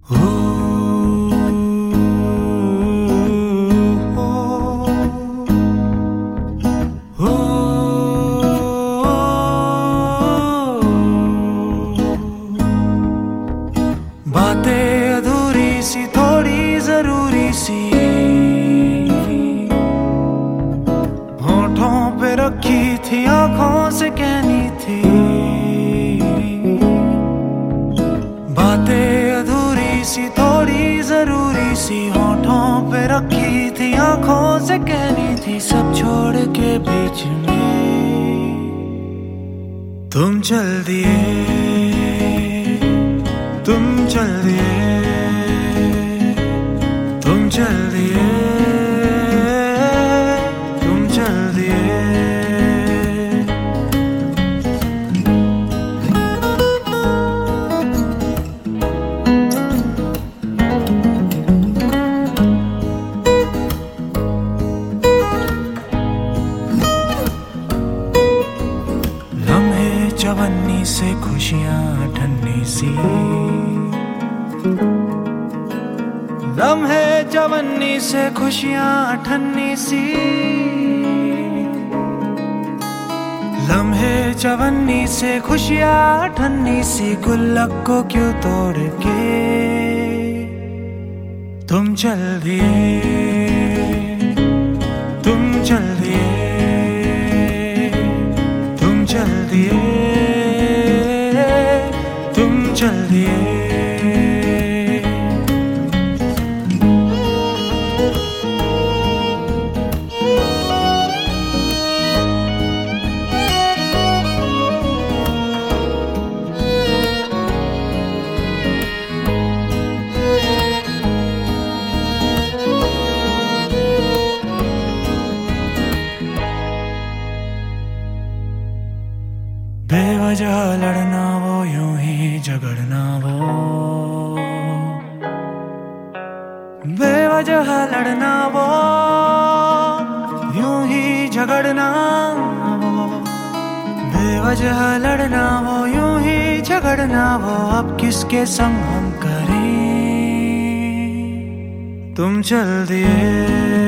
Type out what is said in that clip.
बातें अधूरी सी थोड़ी जरूरी सी होठों पे रखी थी आंखों से कहनी थी। बातें अधूरी सी थोड़ी जरूरी सी होठों पे रखी थी आंखों से कहनी थी। सब छोड़ के बीच में तुम चल दिए, तुम चल दिए, तुम चल दिए, तुम चल दिए। लम्हे चवन्नी से खुशियां ठन्नी सी, लम्हे चवन्नी से खुशियां ठन्नी सी, लम्हे चवन्नी से खुशियां ठन्नी सी। गुल्लक को क्यों तोड़ के तुम चल दिए, तुम चल दिए, तुम चल दिए, तुम चल दिए। बेवजह लड़ना वो यूं ही झगड़ना वो, बेवजह लड़ना वो यूं ही झगड़ना वो, बेवजह लड़ना वो यूं ही झगड़ना वो। अब किसके संग हम करें, तुम चल दिए,